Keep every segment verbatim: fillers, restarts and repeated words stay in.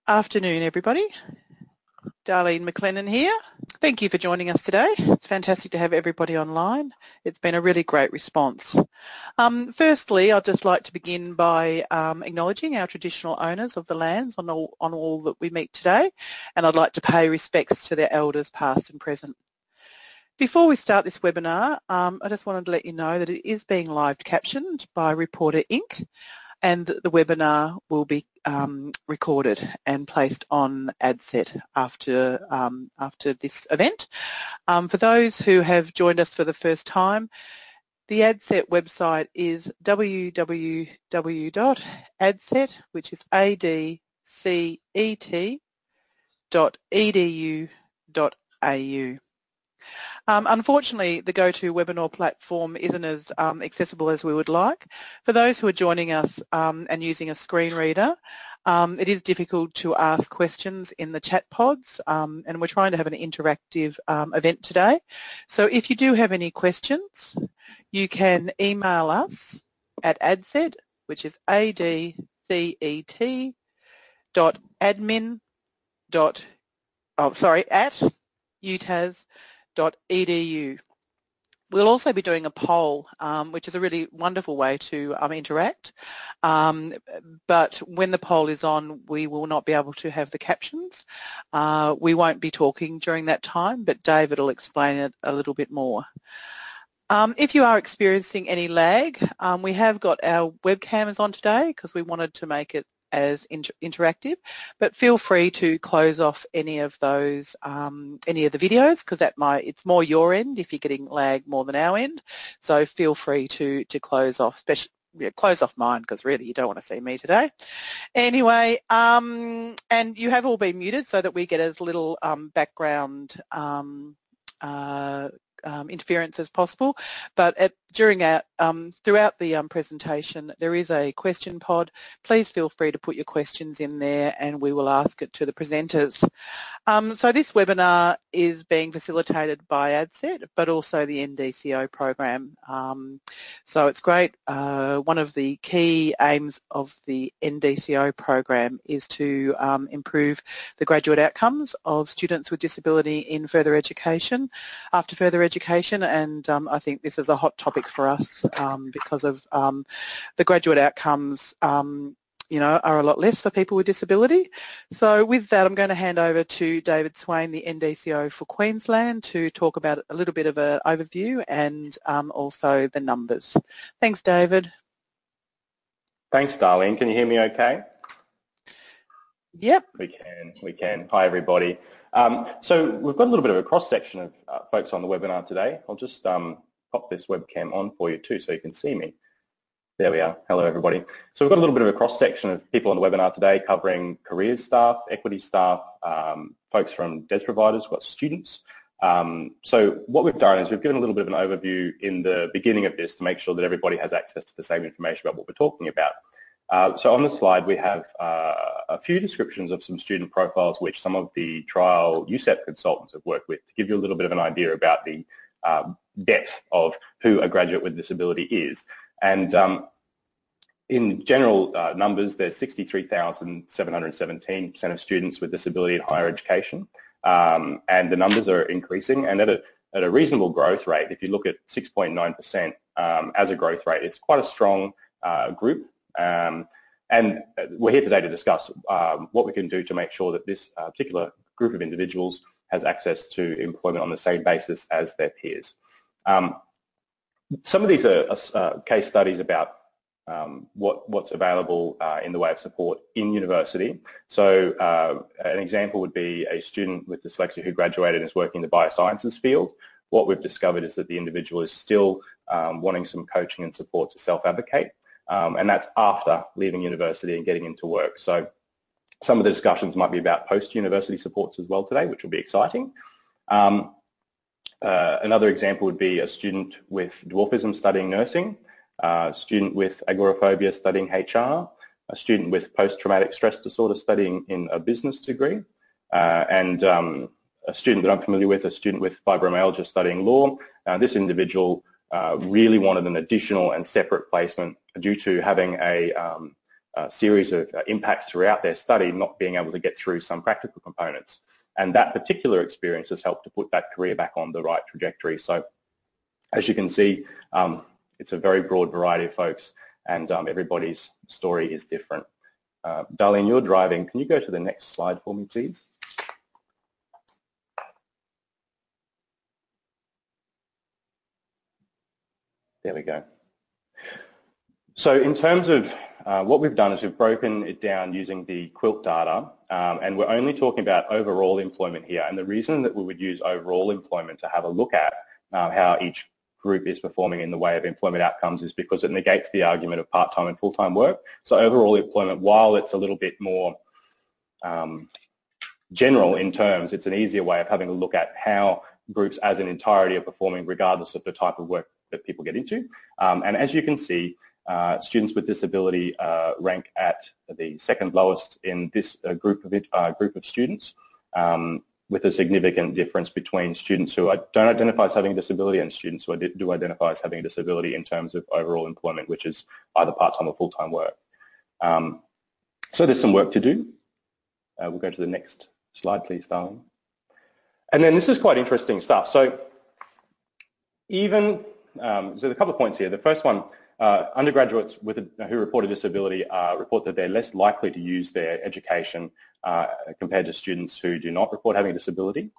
Afternoon, everybody. Darlene McLennan here. Thank you for joining us today. It's fantastic to have everybody online. It's been a really great response. Um, firstly, I'd just like to begin by um, acknowledging our traditional owners of the lands on all, on all that we meet today, and I'd like to pay respects to their elders past and present. Before we start this webinar, um, I just wanted to let you know that it is being live captioned by Reporter Incorporated, and the, the webinar will be um, recorded and placed on AdSet after, um, after this event. Um, for those who have joined us for the first time, the AdSet website is w w w dot adset, which is A D C E T dot E D U dot A U. Um, unfortunately, the GoToWebinar platform isn't as um, accessible as we would like. For those who are joining us um, and using a screen reader, um, it is difficult to ask questions in the chat pods, um, and we're trying to have an interactive um, event today. So if you do have any questions, you can email us at adset, which is A D C E T dot admin dot, oh, sorry, at U T A S dot E D U. We'll also be doing a poll, um, which is a really wonderful way to um, interact, um, but when the poll is on, we will not be able to have the captions. Uh, we won't be talking during that time, but David will explain it a little bit more. Um, if you are experiencing any lag, um, we have got our webcams on today because we wanted to make it as inter interactive, but feel free to close off any of those, um, any of the videos, because that might, it's more your end if you're getting lag more than our end. So feel free to to close off, especially yeah, close off mine, because really you don't want to see me today. Anyway, um, and you have all been muted so that we get as little um, background um, uh, Um, interference as possible, but at, during our, um, throughout the um, presentation there is a question pod. Please feel free to put your questions in there and we will ask it to the presenters. Um, so this webinar is being facilitated by AdSet, but also the N D C O program. Um, so it's great. Uh, one of the key aims of the N D C O program is to um, improve the graduate outcomes of students with disability in further education, after further education, and um, I think this is a hot topic for us um, because of um, the graduate outcomes um, you know, are a lot less for people with disability. So with that, I'm going to hand over to David Swain, the N D C O for Queensland, to talk about a little bit of an overview and um, also the numbers. Thanks, David. Thanks, Darlene. Can you hear me okay? Yep. We can, we can. Hi, everybody. Um, so we've got a little bit of a cross-section of uh, folks on the webinar today. I'll just um, pop this webcam on for you too so you can see me. There we are. Hello, everybody. So we've got a little bit of a cross-section of people on the webinar today covering careers staff, equity staff, um, folks from D E S providers, we've got students. Um, so what we've done is we've given a little bit of an overview in the beginning of this to make sure that everybody has access to the same information about what we're talking about. Uh, so on the slide we have uh, a few descriptions of some student profiles which some of the trial U S E P consultants have worked with to give you a little bit of an idea about the um, depth of who a graduate with disability is. And um, in general uh, numbers, there's sixty-three thousand seven hundred seventeen percent of students with disability in higher education, um, and the numbers are increasing and at a, at a reasonable growth rate. If you look at six point nine percent um, as a growth rate, it's quite a strong uh, group. Um, and we're here today to discuss um, what we can do to make sure that this uh, particular group of individuals has access to employment on the same basis as their peers. Um, some of these are uh, case studies about um, what, what's available uh, in the way of support in university. So uh, an example would be a student with dyslexia who graduated and is working in the biosciences field. What we've discovered is that the individual is still um, wanting some coaching and support to self-advocate. Um, and that's after leaving university and getting into work. So some of the discussions might be about post-university supports as well today, which will be exciting. Um, uh, another example would be a student with dwarfism studying nursing, a student with agoraphobia studying H R, a student with post-traumatic stress disorder studying in a business degree, uh, and um, a student that I'm familiar with, a student with fibromyalgia studying law. Uh, this individual Uh, really wanted an additional and separate placement due to having a, um, uh, series of uh, impacts throughout their study not being able to get through some practical components. And that particular experience has helped to put that career back on the right trajectory. So as you can see, um, it's a very broad variety of folks, and um, everybody's story is different. Uh, Darlene, you're driving. Can you go to the next slide for me, please? There we go. So in terms of uh, what we've done is we've broken it down using the Quilt data, um, and we're only talking about overall employment here. And the reason that we would use overall employment to have a look at uh, how each group is performing in the way of employment outcomes is because it negates the argument of part-time and full-time work. So overall employment, while it's a little bit more um, general in terms, it's an easier way of having a look at how groups as an entirety are performing regardless of the type of work that people get into. Um, and as you can see, uh, students with disability uh, rank at the second lowest in this uh, group of it, uh, group of students, um, with a significant difference between students who don't identify as having a disability and students who do identify as having a disability in terms of overall employment, which is either part-time or full-time work. Um, so there's some work to do. Uh, we'll go to the next slide, please, Darlene. And then this is quite interesting stuff. So even, um, so there's a couple of points here. The first one, uh, undergraduates with a, who report a disability uh, report that they're less likely to use their education uh, compared to students who do not report having a disability.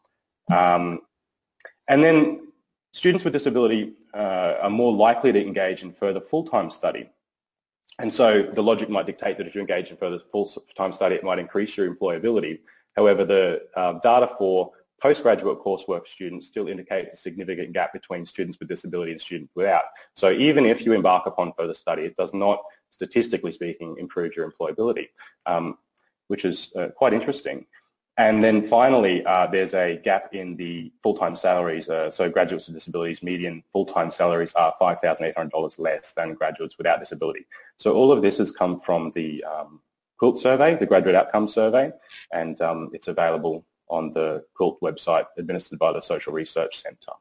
Um, and then students with disability uh, are more likely to engage in further full-time study. And so the logic might dictate that if you engage in further full-time study, it might increase your employability. However, the uh, data for postgraduate coursework students still indicates a significant gap between students with disability and students without. So even if you embark upon further study, it does not, statistically speaking, improve your employability, um, which is uh, quite interesting. And then finally, uh, there's a gap in the full-time salaries. Uh, so graduates with disabilities, median full-time salaries are five thousand eight hundred dollars less than graduates without disability. So all of this has come from the um, Quilt survey, the Graduate Outcomes Survey, and um, it's available on the Quilt website administered by the Social Research Centre.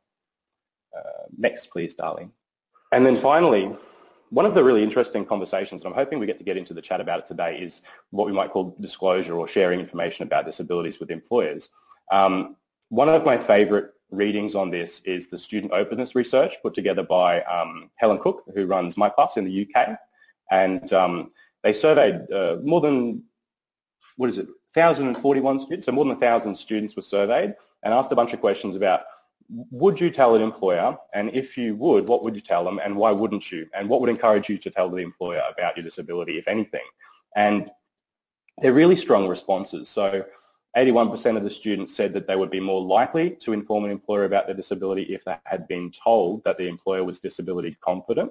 Uh, next, please, Darlene. And then finally, one of the really interesting conversations, and I'm hoping we get to get into the chat about it today, is what we might call disclosure or sharing information about disabilities with employers. Um, one of my favourite readings on this is the student openness research put together by um, Helen Cook, who runs MyPlus in the U K. And um, they surveyed uh, more than, what is it, one thousand forty-one students, so more than one thousand students were surveyed, and asked a bunch of questions about, would you tell an employer, and if you would, what would you tell them, and why wouldn't you, and what would encourage you to tell the employer about your disability, if anything? And they're really strong responses. So eighty-one percent of the students said that they would be more likely to inform an employer about their disability if they had been told that the employer was disability confident.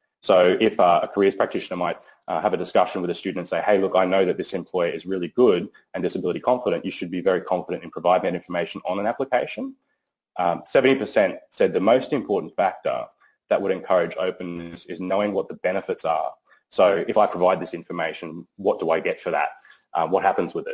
So if uh, a careers practitioner might uh, have a discussion with a student and say, hey, look, I know that this employer is really good and disability confident, you should be very confident in providing that information on an application. Um, seventy percent said the most important factor that would encourage openness is knowing what the benefits are. So if I provide this information, what do I get for that? Uh, what happens with it?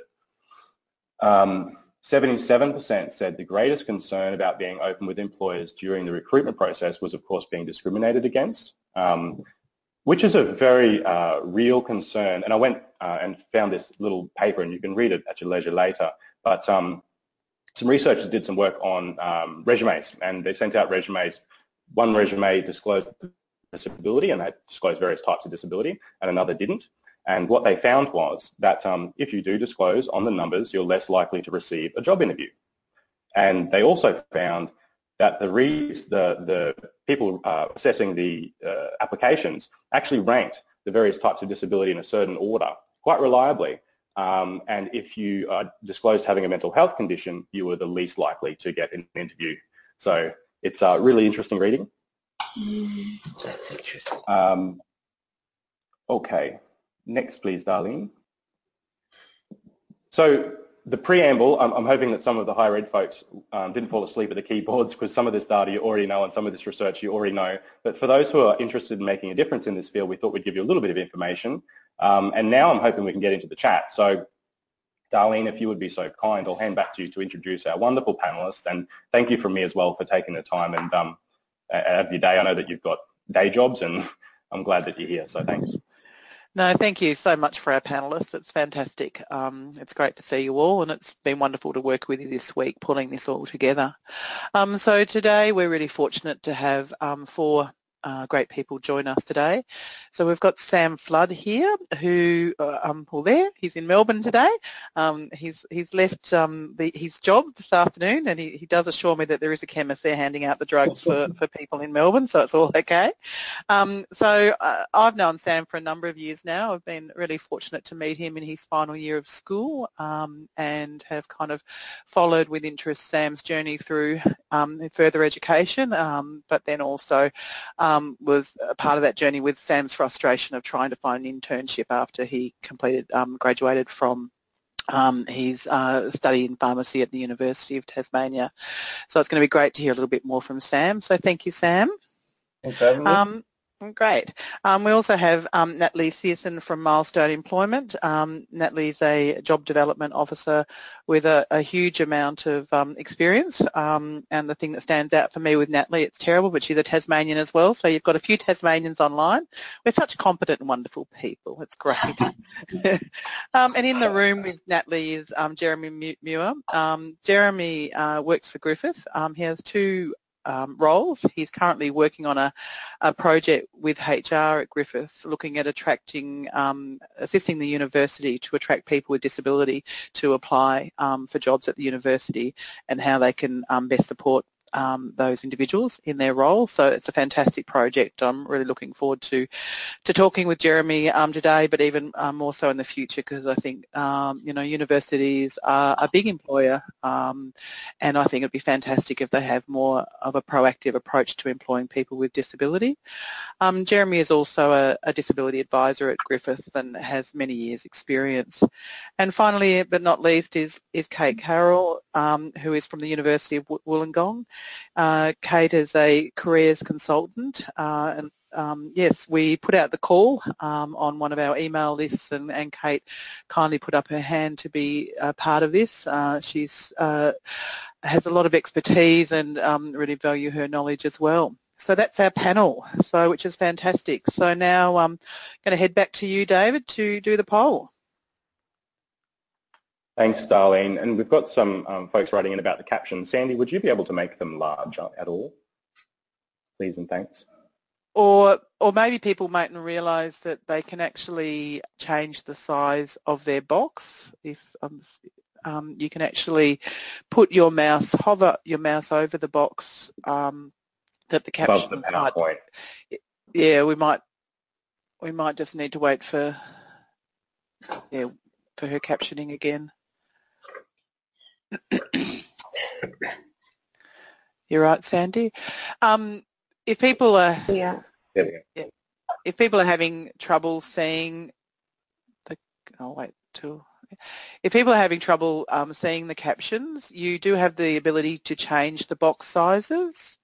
Um, seventy-seven percent said the greatest concern about being open with employers during the recruitment process was, of course, being discriminated against, um, which is a very uh, real concern. And I went uh, and found this little paper, and you can read it at your leisure later. But um, some researchers did some work on um, resumes, and they sent out resumes. One resume disclosed disability, and they disclosed various types of disability, and another didn't. And what they found was that um, if you do disclose on the numbers, you're less likely to receive a job interview. And they also found that the, re the, the people uh, assessing the uh, applications actually ranked the various types of disability in a certain order quite reliably. Um, and if you uh, disclosed having a mental health condition, you were the least likely to get an interview. So it's uh, really interesting reading. Mm, that's interesting. Um, okay, next please, Darlene. So the preamble, I'm, I'm hoping that some of the higher ed folks um, didn't fall asleep at the keyboards, because some of this data you already know and some of this research you already know. But for those who are interested in making a difference in this field, we thought we'd give you a little bit of information. Um, and now I'm hoping we can get into the chat. So Darlene, if you would be so kind, I'll hand back to you to introduce our wonderful panelists. And thank you from me as well for taking the time and um, out of your day. I know that you've got day jobs, and I'm glad that you're here, so thanks. No, thank you so much for our panellists. It's fantastic. Um, it's great to see you all, and it's been wonderful to work with you this week, pulling this all together. Um, so today we're really fortunate to have um, four uh, great people join us today. So we've got Sam Flood here, who, uh, um, well there, he's in Melbourne today. Um, he's he's left um, the, his job this afternoon, and he, he does assure me that there is a chemist there handing out the drugs for, for people in Melbourne, so it's all okay. Um, so uh, I've known Sam for a number of years now. I've been really fortunate to meet him in his final year of school um, and have kind of followed with interest Sam's journey through um, further education, um, but then also um, was a part of that journey with Sam's frustration of trying to find an internship after he completed, um, graduated from Um, his uh, study in pharmacy at the University of Tasmania. So it's going to be great to hear a little bit more from Sam. So thank you, Sam. Thanks for having me. Um, Great. Um, we also have um, Natalie Thiessen from Milestone Employment. Um, Natalie is a job development officer with a, a huge amount of um, experience, um, and the thing that stands out for me with Natalie, it's terrible, but she's a Tasmanian as well, so you've got a few Tasmanians online. We're such competent and wonderful people. It's great. um, and in the room with Natalie is um, Jeremy Muir. Um, Jeremy uh, works for Griffith. Um, he has two Um, roles. He's currently working on a, a project with H R at Griffith looking at attracting, um, assisting the university to attract people with disability to apply um, for jobs at the university and how they can um, best support um, those individuals in their role. So it's a fantastic project. I'm really looking forward to to talking with Jeremy um, today, but even um, more so in the future, because I think um, you know universities are a big employer, um, and I think it'd be fantastic if they have more of a proactive approach to employing people with disability. Um, Jeremy is also a, a disability advisor at Griffith and has many years' experience. And finally, but not least, is, is Kate Carroll, um, who is from the University of Wollongong. Uh, Kate is a careers consultant, uh, and um, yes, we put out the call um, on one of our email lists, and, and Kate kindly put up her hand to be a part of this. Uh, she's uh, has a lot of expertise and um, really value her knowledge as well. So that's our panel, so which is fantastic. So now I'm going to head back to you, David, to do the poll. Thanks, Darlene. And we've got some um, folks writing in about the captions. Sandy, would you be able to make them large at all? Please and thanks. Or, or maybe people mightn't realise that they can actually change the size of their box. If um, um, you can actually put your mouse, hover your mouse over the box um, that the caption. Above the PowerPoint. Yeah, we might, we might just need to wait for, yeah, for her captioning again. You're right, Sandy. Um, if people are, Yeah. There we go. yeah, if people are having trouble seeing the, I'll wait till. If people are having trouble um, seeing the captions, you do have the ability to change the box sizes.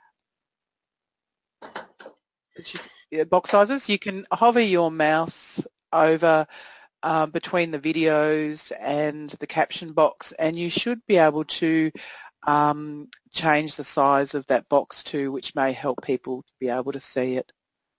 Yeah, box sizes. You can hover your mouse over uh, between the videos and the caption box, and you should be able to um, change the size of that box too, which may help people to be able to see it.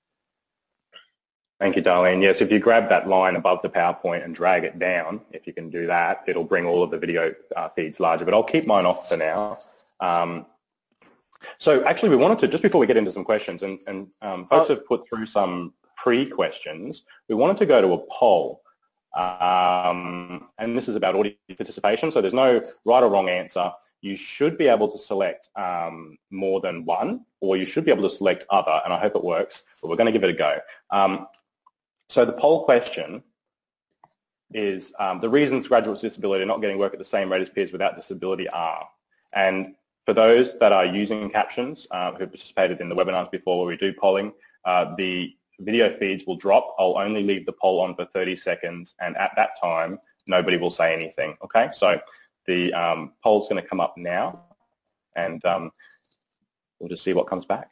Thank you, Darlene. Yes, if you grab that line above the PowerPoint and drag it down, if you can do that, it'll bring all of the video uh, feeds larger, but I'll keep mine off for now. Um, so actually we wanted to, just before we get into some questions, and, and um, folks oh. have put through some pre-questions, we wanted to go to a poll. Um, and this is about audience participation, so there's no right or wrong answer. You should be able to select um, more than one, or you should be able to select other, and I hope it works, but we're going to give it a go. Um, so the poll question is um, the reasons graduates with disability are not getting work at the same rate as peers without disability are. And for those that are using captions, uh, who participated in the webinars before where we do polling, uh, the video feeds will drop. I'll only leave the poll on for thirty seconds, and at that time, nobody will say anything, okay? So the um, poll's going to come up now, and um, we'll just see what comes back.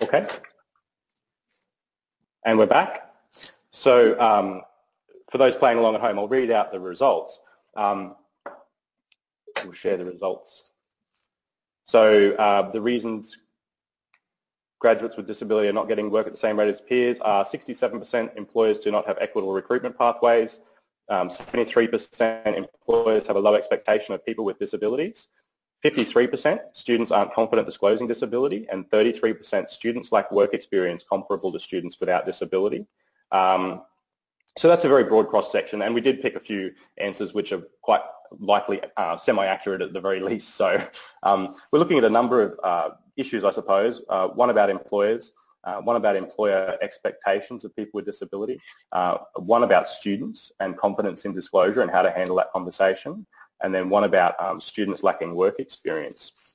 Okay. And we're back. So um, for those playing along at home, I'll read out the results. Um, we'll share the results. So uh, the reasons graduates with disability are not getting work at the same rate as peers are sixty-seven percent employers do not have equitable recruitment pathways, um, seventy-three percent employers have a low expectation of people with disabilities, fifty-three percent students aren't confident disclosing disability, and thirty-three percent students lack work experience comparable to students without disability. Um, so that's a very broad cross-section, and we did pick a few answers which are quite likely uh, semi-accurate at the very least. So um, we're looking at a number of uh, issues, I suppose, uh, one about employers, uh, one about employer expectations of people with disability, uh, one about students and confidence in disclosure and how to handle that conversation, and then one about um, students lacking work experience.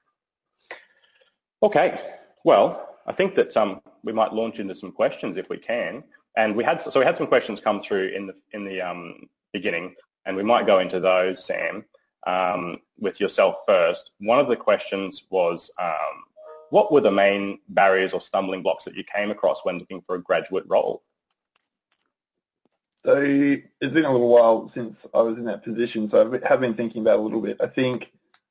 Okay, well, I think that um, we might launch into some questions if we can. And we had so we had some questions come through in the in the um, beginning, and we might go into those, Sam, um, with yourself first. One of the questions was, um, what were the main barriers or stumbling blocks that you came across when looking for a graduate role? So it's been a little while since I was in that position, so I have been thinking about it a little bit. I think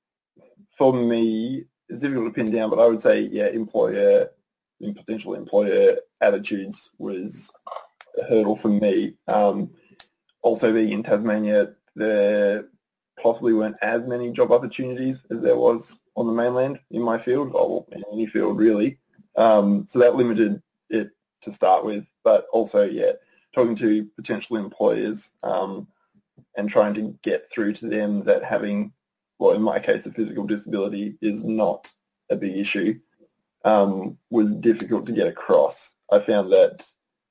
for me, it's difficult to pin down, but I would say, yeah, employer and potential employer attitudes was a hurdle for me. Um, also being in Tasmania, there possibly weren't as many job opportunities as there was on the mainland in my field, or in any field really. Um, so that limited it to start with, but also, yeah, talking to potential employers um, and trying to get through to them that having, well, in my case, a physical disability is not a big issue, um, was difficult to get across. I found that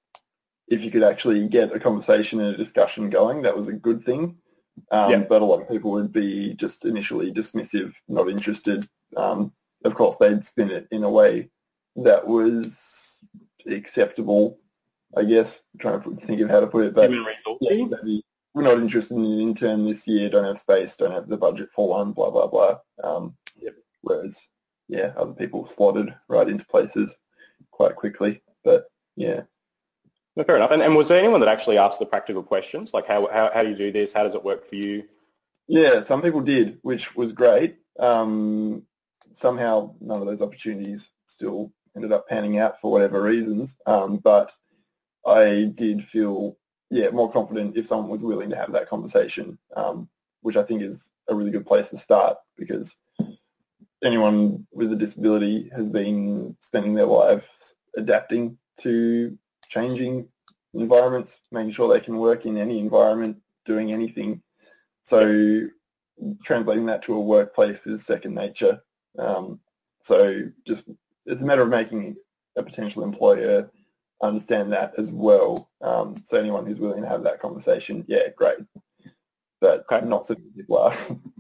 if you could actually get a conversation and a discussion going, that was a good thing. Um, yeah. But a lot of people would be just initially dismissive, not interested. Um, of course, they'd spin it in a way that was acceptable, I guess. I'm trying to think of how to put it, but yeah, maybe we're not interested in an intern this year, don't have space, don't have the budget for one, blah, blah, blah. Um, yep. Whereas, yeah, other people slotted right into places quite quickly. But, yeah. No, fair enough. And, and was there anyone that actually asked the practical questions, like how, how, how do you do this, how does it work for you? Yeah, some people did, which was great. Um, somehow none of those opportunities still ended up panning out for whatever reasons. Um, but I did feel, yeah, more confident if someone was willing to have that conversation, um, which I think is a really good place to start, because anyone with a disability has been spending their lives adapting to changing environments, making sure they can work in any environment, doing anything. So translating that to a workplace is second nature. Um, so just it's a matter of making a potential employer understand that as well. Um, so anyone who's willing to have that conversation, yeah, great. But okay. Not so many people are.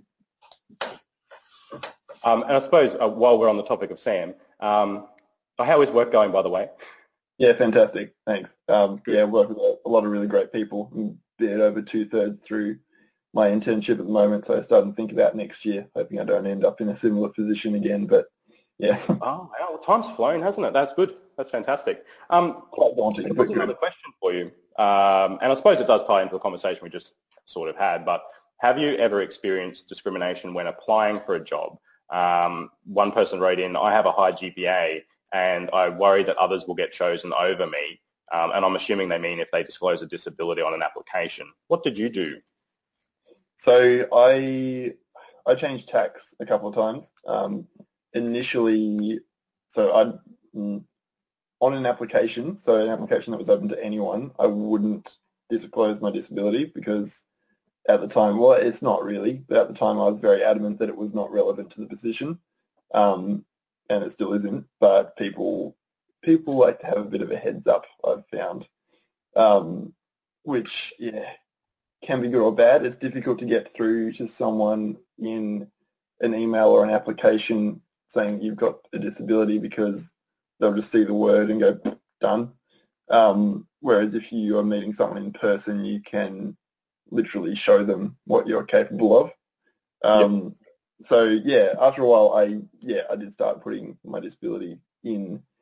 um, and I suppose uh, while we're on the topic of Sam, um, how is work going, by the way? Yeah, fantastic. Thanks. Um, yeah, I work with a, a lot of really great people. I'm a bit over two-thirds through my internship at the moment, so I started to think about next year, hoping I don't end up in a similar position again. But, yeah. Oh, well, time's flown, hasn't it? That's good. That's fantastic. Um, Quite daunting. I've got another question for you, um, and I suppose it does tie into a conversation we just sort of had, but have you ever experienced discrimination when applying for a job? Um, one person wrote in, I have a high G P A, and I worry that others will get chosen over me, um, and I'm assuming they mean if they disclose a disability on an application. What did you do? So I I changed tax a couple of times. Um, initially, so I on an application, so an application that was open to anyone, I wouldn't disclose my disability because at the time, well, it's not really, but at the time I was very adamant that it was not relevant to the position, um, and it still isn't. But people people like to have a bit of a heads up, I've found, um, which yeah. can be good or bad. It's difficult to get through to someone in an email or an application saying you've got a disability because they'll just see the word and go, done. Um, whereas if you are meeting someone in person, you can literally show them what you're capable of. Um, yep. So, yeah, after a while, I yeah I did start putting my disability in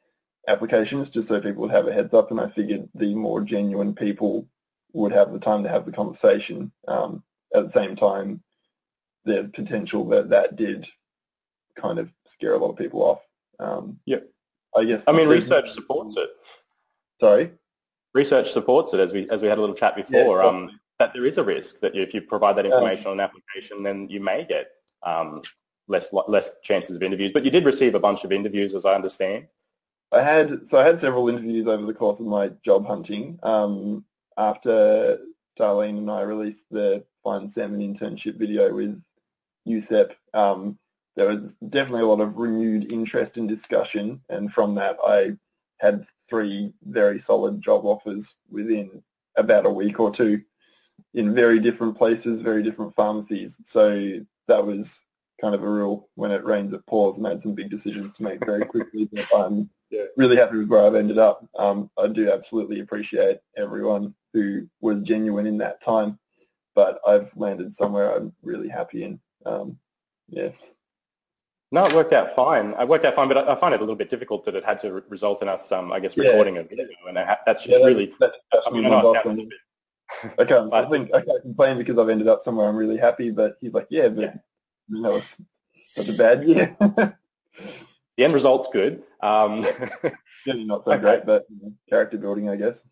applications just so people would have a heads up, and I figured the more genuine people would have the time to have the conversation. Um, at the same time, there's potential that that did kind of scare a lot of people off. Um, Yep. I guess. I mean, research supports it. Sorry? Research supports it, as we as we had a little chat before, Yeah, um, that there is a risk that if you provide that information um, on an application, then you may get um, less less chances of interviews. But you did receive a bunch of interviews, as I understand. I had so I had several interviews over the course of my job hunting. Um, after Darlene and I released the Find Salmon internship video with U S E P, um, there was definitely a lot of renewed interest and discussion, and from that I had three very solid job offers within about a week or two in very different places, very different pharmacies. So that was kind of a real when it rains it pours, and I had some big decisions to make very quickly. But I'm yeah, really happy with where I've ended up. Um, I do absolutely appreciate everyone who was genuine in that time, but I've landed somewhere I'm really happy in. Um, yeah. No, it worked out fine. It worked out fine, but I find it a little bit difficult that it had to re- result in us, um, I guess, recording yeah. a video, and that's yeah, really. That, that, I mean, I know it sounds a little bit. I can't. I think I can't complain because I've ended up somewhere I'm really happy. But he's like, yeah, but yeah. you know, it's such a bad year. The end result's good. Um, Really not so okay. great, but you know, character building, I guess.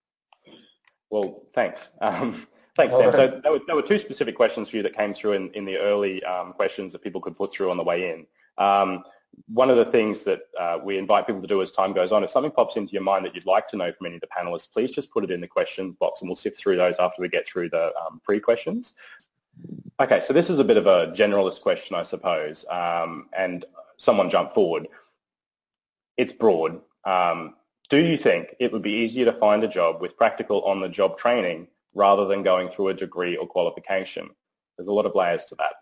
Well, thanks. Um, Thanks, All Sam. right. So there were, there were two specific questions for you that came through in, in the early um, questions that people could put through on the way in. Um, one of the things that uh, we invite people to do as time goes on, if something pops into your mind that you'd like to know from any of the panelists, please just put it in the questions box and we'll sift through those after we get through the um, pre-questions. Okay, so this is a bit of a generalist question, I suppose, um, and someone jumped forward. It's broad. Um, do you think it would be easier to find a job with practical on-the-job training rather than going through a degree or qualification? There's a lot of layers to that.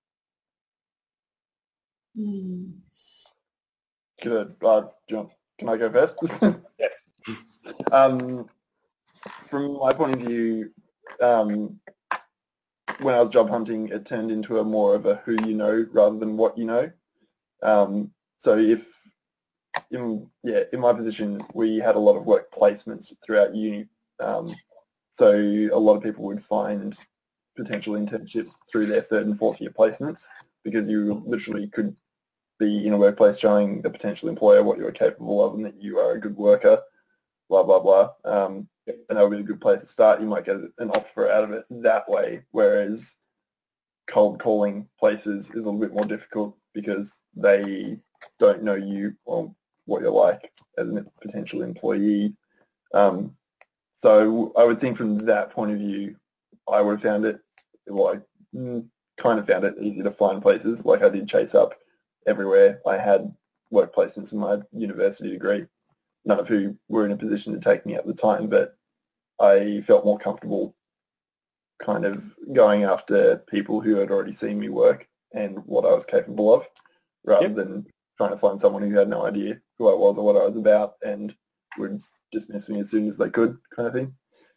Mm. Good. Uh, John, can I go first? Yes. Um, from my point of view, um, when I was job hunting, it turned into a more of a who you know rather than what you know. Um, so if, in, yeah, in my position, we had a lot of work placements throughout uni. Um, So a lot of people would find potential internships through their third and fourth year placements because you literally could be in a workplace showing the potential employer what you're capable of and that you are a good worker, blah, blah, blah. Um, and that would be a good place to start. You might get an offer out of it that way, whereas cold calling places is a little bit more difficult because they don't know you or what you're like as a potential employee. Um, So I would think from that point of view, I would have found it, well, I kind of found it easy to find places. Like I did chase up everywhere. I had work placements in my university degree, none of who were in a position to take me at the time, but I felt more comfortable kind of going after people who had already seen me work and what I was capable of, rather yep. than trying to find someone who had no idea who I was or what I was about and would dismiss me as soon as they could, kind of thing.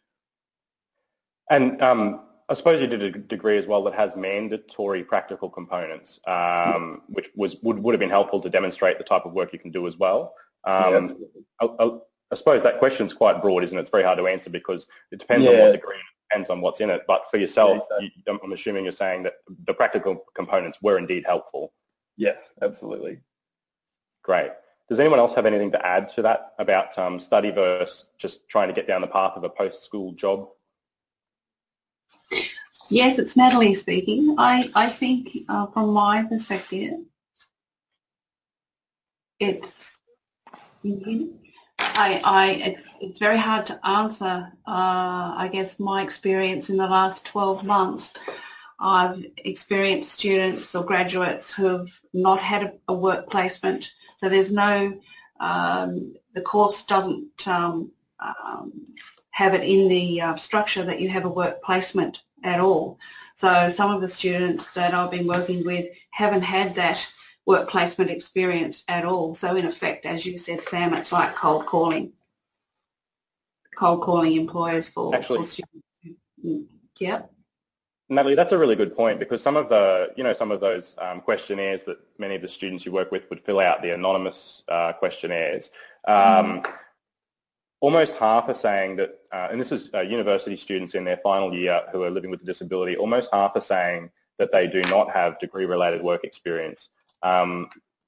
And um, I suppose you did a degree as well that has mandatory practical components, um, yeah. which was would, would have been helpful to demonstrate the type of work you can do as well. Um, yeah, I, I, I suppose that question's quite broad, isn't it? It's very hard to answer because it depends yeah. on what degree and it depends on what's in it. But for yourself, yeah, exactly. you, I'm assuming you're saying that the practical components were indeed helpful. Yes, absolutely. Great. Does anyone else have anything to add to that about um, study versus just trying to get down the path of a post-school job? Yes, it's Natalie speaking. I, I think uh, from my perspective, it's I, I it's it's very hard to answer. Uh, I guess my experience in the last twelve months, I've experienced students or graduates who have not had a, a work placement. So there's no, um, the course doesn't um, um, have it in the uh, structure that you have a work placement at all. So some of the students that I've been working with haven't had that work placement experience at all. So in effect, as you said, Sam, it's like cold calling, cold calling employers for, Actually, for students. Yep. Natalie, that's a really good point, because some of the, you know, some of those um, questionnaires that many of the students you work with would fill out, the anonymous uh, questionnaires. Um, mm. Almost half are saying that, uh, and this is uh, university students in their final year who are living with a disability, almost half are saying that they do not have degree-related work experience. Um,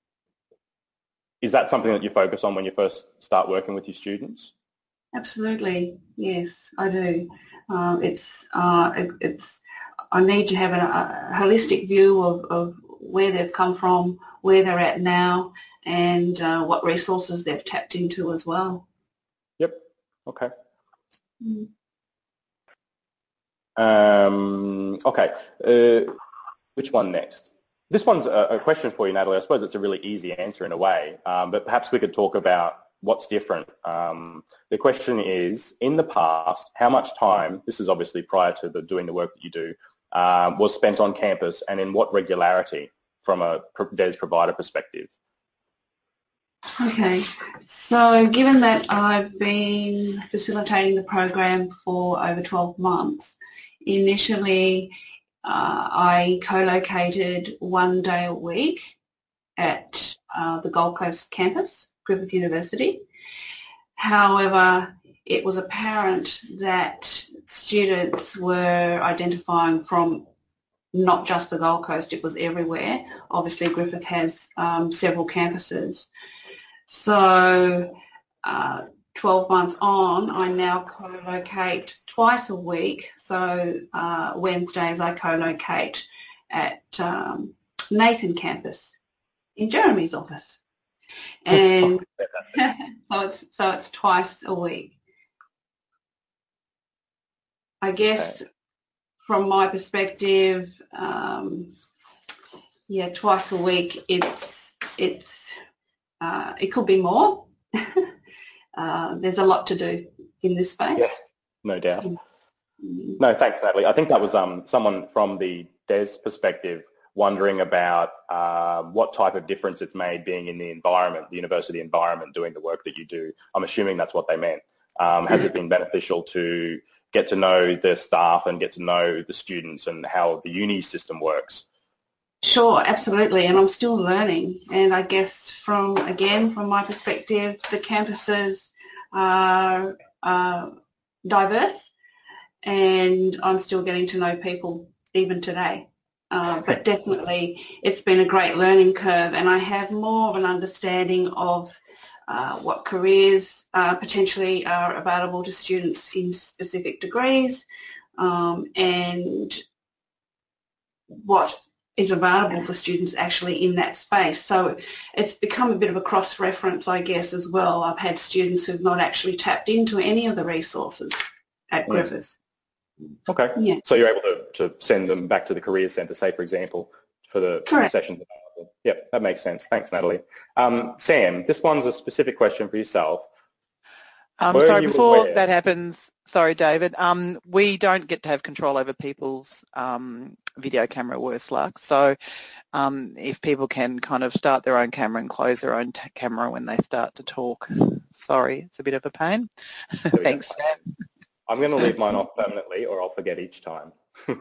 is that something that you focus on when you first start working with your students? Absolutely, yes, I do. Uh, it's uh, it, it's I need to have a, a holistic view of, of where they've come from, where they're at now, and uh, what resources they've tapped into as well. Yep. Okay. Mm. Um, okay. Uh, which one next? This one's a, a question for you, Natalie. I suppose it's a really easy answer in a way, um, but perhaps we could talk about what's different. Um, the question is, in the past, how much time, this is obviously prior to the, doing the work that you do, uh, was spent on campus, and in what regularity from a D E S provider perspective? Okay, so given that I've been facilitating the program for over twelve months, initially uh, I co-located one day a week at uh, the Gold Coast campus, Griffith University. However, it was apparent that students were identifying from not just the Gold Coast, it was everywhere. Obviously, Griffith has um, several campuses. So uh, twelve months on, I now co-locate twice a week. So uh, Wednesdays I co-locate at um, Nathan campus in Jeremy's office. And so it's so it's twice a week. I guess okay. From my perspective, um, yeah, twice a week. It's it's uh, it could be more. uh, there's a lot to do in this space. Yeah, no doubt. Mm-hmm. No, thanks, Natalie. I think that was um, someone from the D E S perspective wondering about uh, what type of difference it's made being in the environment, the university environment, doing the work that you do. I'm assuming that's what they meant. Um, has it been beneficial to get to know the staff and get to know the students and how the uni system works? Sure, absolutely, and I'm still learning. And I guess from, again, from my perspective, the campuses are uh, diverse, and I'm still getting to know people even today. Uh, but definitely it's been a great learning curve, and I have more of an understanding of uh, what careers uh, potentially are available to students in specific degrees, um, and what is available for students actually in that space. So it's become a bit of a cross-reference, I guess, as well. I've had students who've not actually tapped into any of the resources at Griffith. Okay. Yeah. So you're able to, to send them back to the Careers Centre, say, for example, for the Correct. sessions available. Yep, that makes sense. Thanks, Natalie. Um, Sam, this one's a specific question for yourself. Um, sorry, before aware? that happens, sorry, David, um, we don't get to have control over people's um, video camera, worse luck. So um, if people can kind of start their own camera and close their own t- camera when they start to talk. Sorry, it's a bit of a pain. Thanks, Sam. I'm going to leave mine off permanently, or I'll forget each time.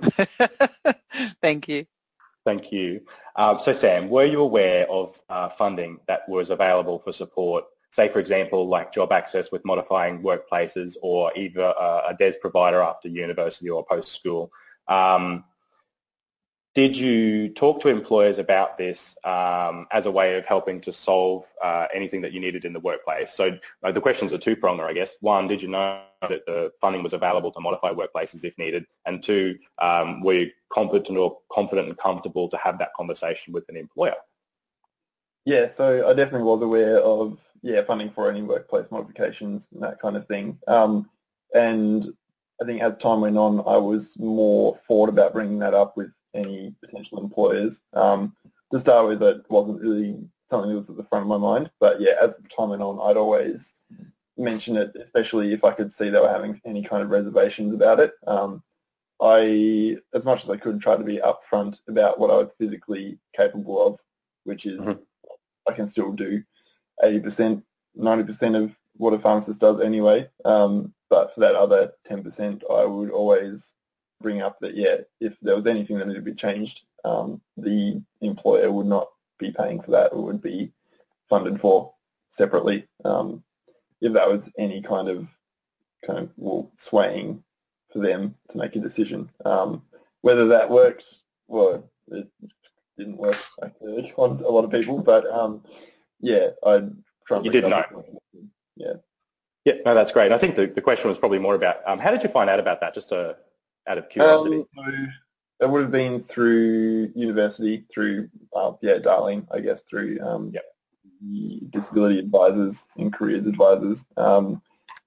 Thank you. Thank you. Um, so, Sam, were you aware of uh, funding that was available for support, say, for example, like job access with modifying workplaces, or either uh, a D E S provider after university or post-school? Um, did you talk to employers about this um, as a way of helping to solve uh, anything that you needed in the workplace? So uh, the questions are two-pronger, I guess. One, did you know that the funding was available to modify workplaces if needed? And two, um, were you confident or confident and comfortable to have that conversation with an employer? Yeah, so I definitely was aware of yeah funding for any workplace modifications and that kind of thing. Um, and I think as time went on, I was more forward about bringing that up with any potential employers. Um, to start with, it wasn't really something that was at the front of my mind. But yeah, as time went on, I'd always mention it, especially if I could see they were having any kind of reservations about it. Um, I, as much as I could, try to be upfront about what I was physically capable of, which is mm-hmm. I can still do eighty percent, ninety percent of what a pharmacist does anyway. Um, but for that other ten percent, I would always bring up that, yeah, if there was anything that needed to be changed, um, the employer would not be paying for that. It would be funded for separately. Um, if that was any kind of kind of well, swaying for them to make a decision. Um, whether that worked, well, it didn't work actually, on a lot of people, but um, yeah, I'd try and You bring did it up. know. Yeah. Yeah, no, that's great. And I think the, the question was probably more about um, how did you find out about that, just uh, out of curiosity? Um, so it would have been through university, through, uh, yeah, Darlene, I guess, through um, Yep. the disability advisors and careers advisors. Um,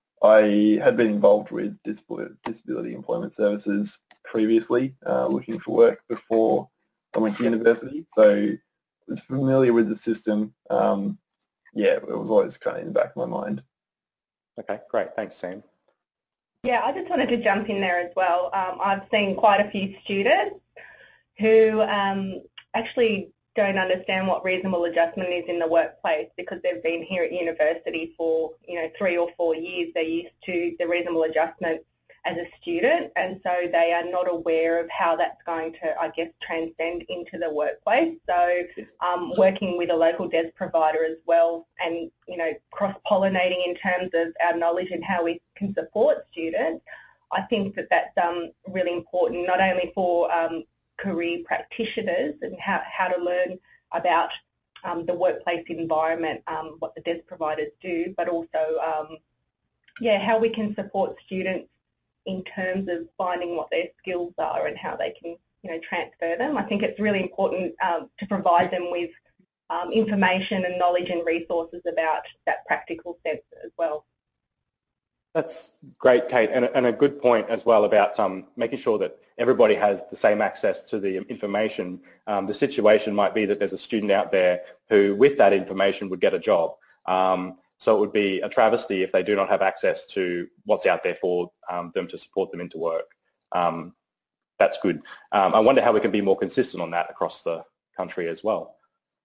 I had been involved with disability, disability employment services previously, uh, looking for work before I went to university, so I was familiar with the system. Um, yeah, it was always kind of in the back of my mind. Okay, great. Thanks, Sam. Yeah, I just wanted to jump in there as well. Um, I've seen quite a few students who um, actually don't understand what reasonable adjustment is in the workplace because they've been here at university for, you know, three or four years. They're used to the reasonable adjustment as a student, and so they are not aware of how that's going to, I guess, transcend into the workplace. So um, working with a local D E S provider as well and, you know, cross-pollinating in terms of our knowledge and how we can support students, I think that that's um, really important, not only for um, career practitioners and how, how to learn about um, the workplace environment, um, what the D E S providers do, but also, um, yeah, how we can support students in terms of finding what their skills are and how they can, you know, transfer them. I think it's really important um, to provide them with um, information and knowledge and resources about that practical sense as well. That's great, Kate, and, and a good point as well about um, making sure that everybody has the same access to the information. Um, the situation might be that there's a student out there who, with that information, would get a job. Um, So it would be a travesty if they do not have access to what's out there for um, them to support them into work. Um, that's good. Um, I wonder how we can be more consistent on that across the country as well.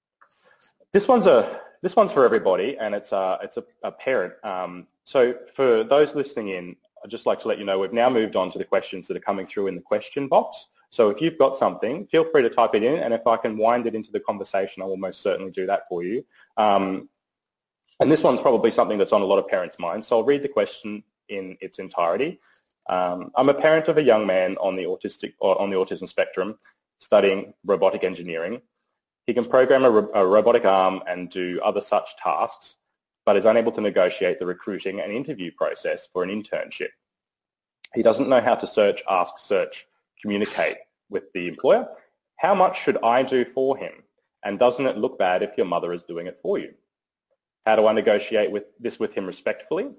This one's a this one's for everybody, and it's a it's a, a parent. Um, so for those listening in, I'd just like to let you know we've now moved on to the questions that are coming through in the question box. So if you've got something, feel free to type it in, and if I can wind it into the conversation, I will most certainly do that for you. Um, And this one's probably something that's on a lot of parents' minds, so I'll read the question in its entirety. Um, I'm a parent of a young man on the autistic or on the autism spectrum studying robotic engineering. He can program a, ro- a robotic arm and do other such tasks, but is unable to negotiate the recruiting and interview process for an internship. He doesn't know how to search, ask, search, communicate with the employer. How much should I do for him? And doesn't it look bad if your mother is doing it for you? How do I negotiate with this with him respectfully?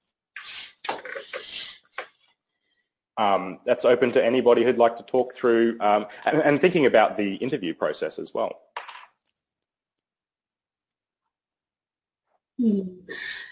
Um, that's open to anybody who'd like to talk through um, and, and thinking about the interview process as well. Hmm.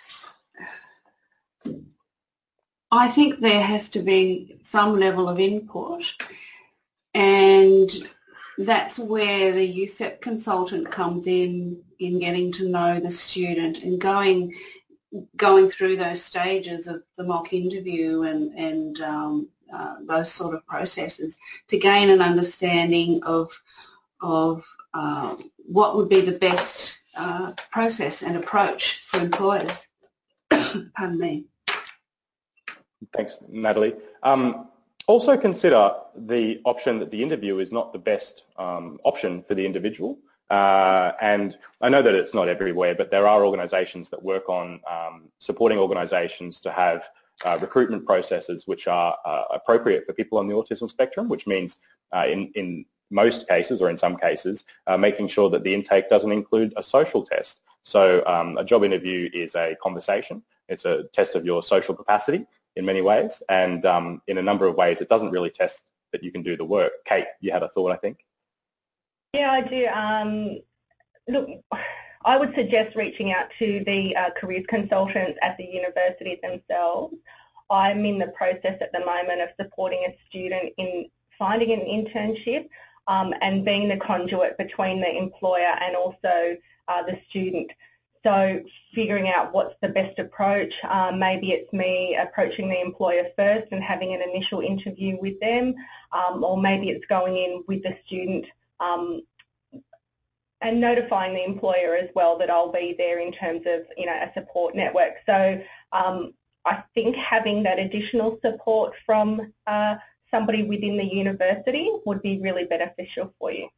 I think there has to be some level of input, and that's where the U S E P consultant comes in, in getting to know the student and going going through those stages of the mock interview and, and um, uh, those sort of processes to gain an understanding of, of uh, what would be the best uh, process and approach for employers. Pardon me. Thanks, Natalie. Um, Also consider the option that the interview is not the best um, option for the individual. Uh, and I know that it's not everywhere, but there are organisations that work on um, supporting organisations to have uh, recruitment processes which are uh, appropriate for people on the autism spectrum, which means uh, in, in most cases or in some cases, uh, making sure that the intake doesn't include a social test. So um, a job interview is a conversation. It's a test of your social capacity in many ways, and um, in a number of ways it doesn't really test that you can do the work. Kate, you had a thought, I think? Yeah, I do. Um, look, I would suggest reaching out to the uh, careers consultants at the universities themselves. I'm in the process at the moment of supporting a student in finding an internship um, and being the conduit between the employer and also uh, the student. So figuring out what's the best approach, um, maybe it's me approaching the employer first and having an initial interview with them, um, or maybe it's going in with the student um, and notifying the employer as well that I'll be there in terms of, you know, a support network. So um, I think having that additional support from uh, somebody within the university would be really beneficial for you.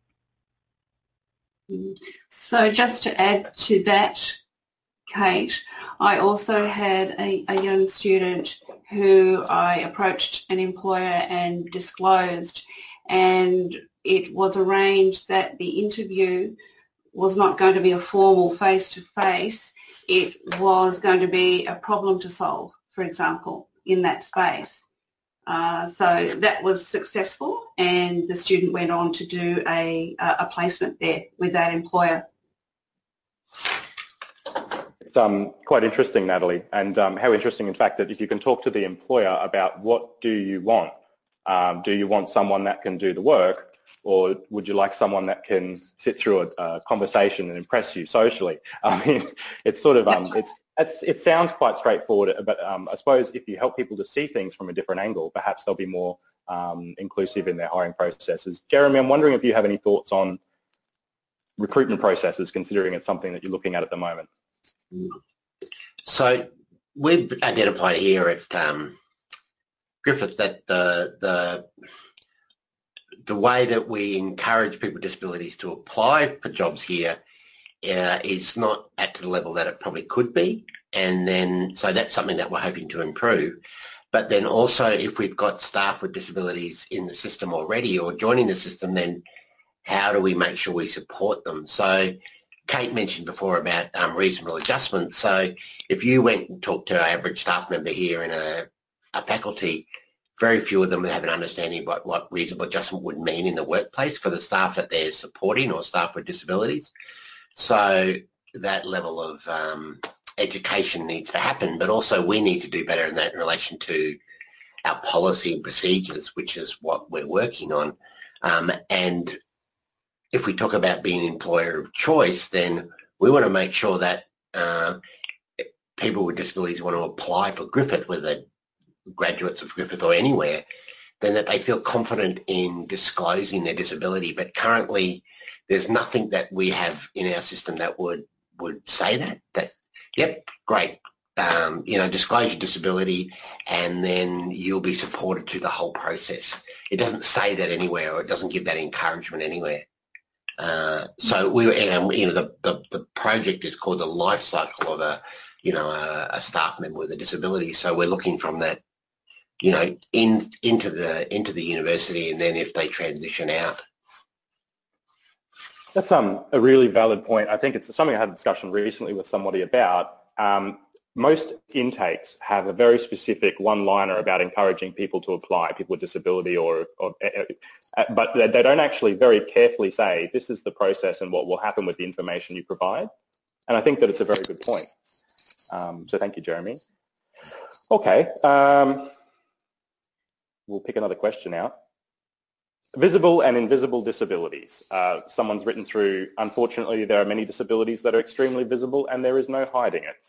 So just to add to that, Kate, I also had a, a young student who I approached an employer and disclosed, and it was arranged that the interview was not going to be a formal face-to-face. It was going to be a problem to solve, for example, in that space. Uh, so that was successful, and the student went on to do a, a placement there with that employer. It's um, quite interesting, Natalie, and um, how interesting, in fact, that if you can talk to the employer about what do you want. Um, do you want someone that can do the work, or would you like someone that can sit through a, a conversation and impress you socially? I mean, it's sort of, um, it's, it's, it sounds quite straightforward, but um, I suppose if you help people to see things from a different angle, perhaps they'll be more um, inclusive in their hiring processes. Jeremy, I'm wondering if you have any thoughts on recruitment processes, considering it's something that you're looking at at the moment. So we've identified here at um, Griffith that the the the way that we encourage people with disabilities to apply for jobs here uh, is not at the level that it probably could be, and then so that's something that we're hoping to improve. But then also, if we've got staff with disabilities in the system already or joining the system, then how do we make sure we support them? So Kate mentioned before about um, reasonable adjustment. So if you went and talked to an average staff member here in a, a faculty, very few of them have an understanding of what, what reasonable adjustment would mean in the workplace for the staff that they're supporting or staff with disabilities. So that level of um, education needs to happen, but also we need to do better in that in relation to our policy and procedures, which is what we're working on. Um, and if we talk about being an employer of choice, then we want to make sure that uh, people with disabilities want to apply for Griffith, whether they're graduates of Griffith or anywhere, then that they feel confident in disclosing their disability. But currently, there's nothing that we have in our system that would would say that. That, yep, great. Um, you know, disclose your disability and then you'll be supported through the whole process. It doesn't say that anywhere, or it doesn't give that encouragement anywhere. Uh, so we were, and, you know, the, the, the project is called the life cycle of a, you know, a, a staff member with a disability. So we're looking from that, you know, in into the into the university, and then if they transition out. That's um, a really valid point. I think it's something I had a discussion recently with somebody about. Um, most intakes have a very specific one-liner about encouraging people to apply, people with disability, or, or uh, but they don't actually very carefully say this is the process and what will happen with the information you provide. And I think that it's a very good point. Um, so thank you, Jeremy. Okay, um, we'll pick another question out. Visible and invisible disabilities. Uh, someone's written through, unfortunately, there are many disabilities that are extremely visible and there is no hiding it.